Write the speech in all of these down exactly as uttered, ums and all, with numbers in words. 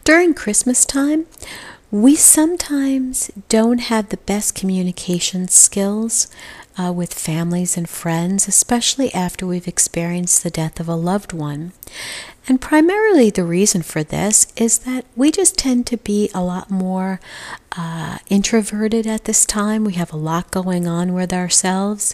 During Christmas time, we sometimes don't have the best communication skills uh, with families and friends, especially after we've experienced the death of a loved one. And primarily the reason for this is that we just tend to be a lot more uh, introverted at this time. We have a lot going on with ourselves,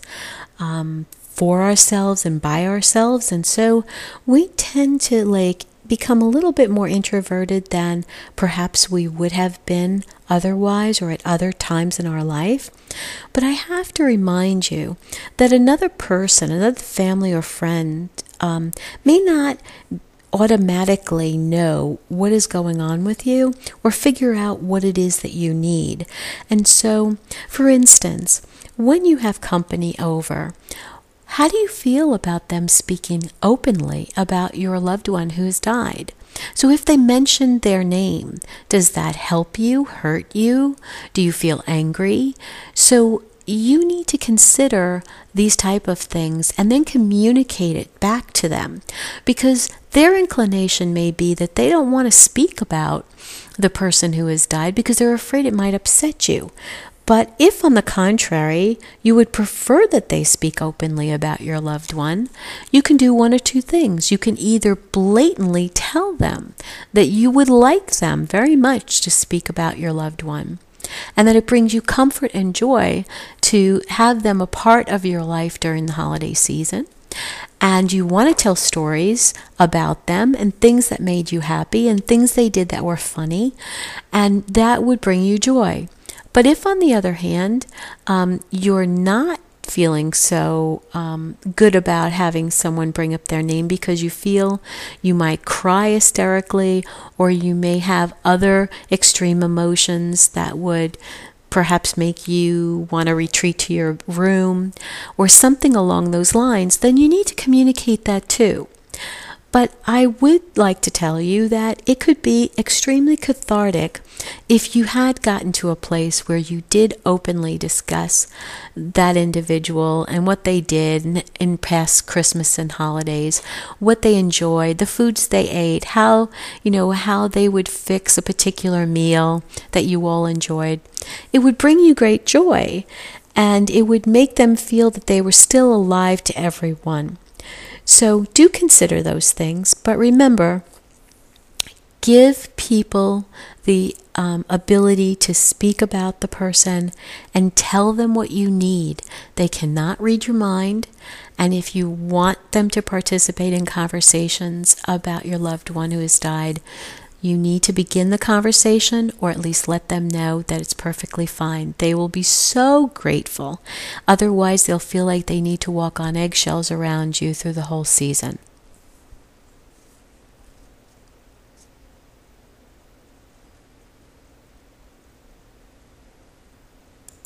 um, for ourselves and by ourselves. And so we tend to like become a little bit more introverted than perhaps we would have been otherwise or at other times in our life. But I have to remind you that another person, another family or friend um, may not automatically know what is going on with you or figure out what it is that you need. And so, for instance, when you have company over, how do you feel about them speaking openly about your loved one who has died? So if they mention their name, does that help you, hurt you? Do you feel angry? So you need to consider these type of things and then communicate it back to them, because their inclination may be that they don't want to speak about the person who has died because they're afraid it might upset you. But if, on the contrary, you would prefer that they speak openly about your loved one, you can do one or two things. You can either blatantly tell them that you would like them very much to speak about your loved one, and that it brings you comfort and joy to have them a part of your life during the holiday season, and you want to tell stories about them and things that made you happy and things they did that were funny, and that would bring you joy. But if, on the other hand, um, you're not feeling so um, good about having someone bring up their name because you feel you might cry hysterically, or you may have other extreme emotions that would perhaps make you want to retreat to your room, or something along those lines, then you need to communicate that too. But I would like to tell you that it could be extremely cathartic if you had gotten to a place where you did openly discuss that individual and what they did in, in past Christmas and holidays, what they enjoyed, the foods they ate, how, you know, how they would fix a particular meal that you all enjoyed. It would bring you great joy, and it would make them feel that they were still alive to everyone. So do consider those things, but remember, give people the um, ability to speak about the person and tell them what you need. They cannot read your mind, and if you want them to participate in conversations about your loved one who has died, you need to begin the conversation, or at least let them know that it's perfectly fine. They will be so grateful. Otherwise, they'll feel like they need to walk on eggshells around you through the whole season.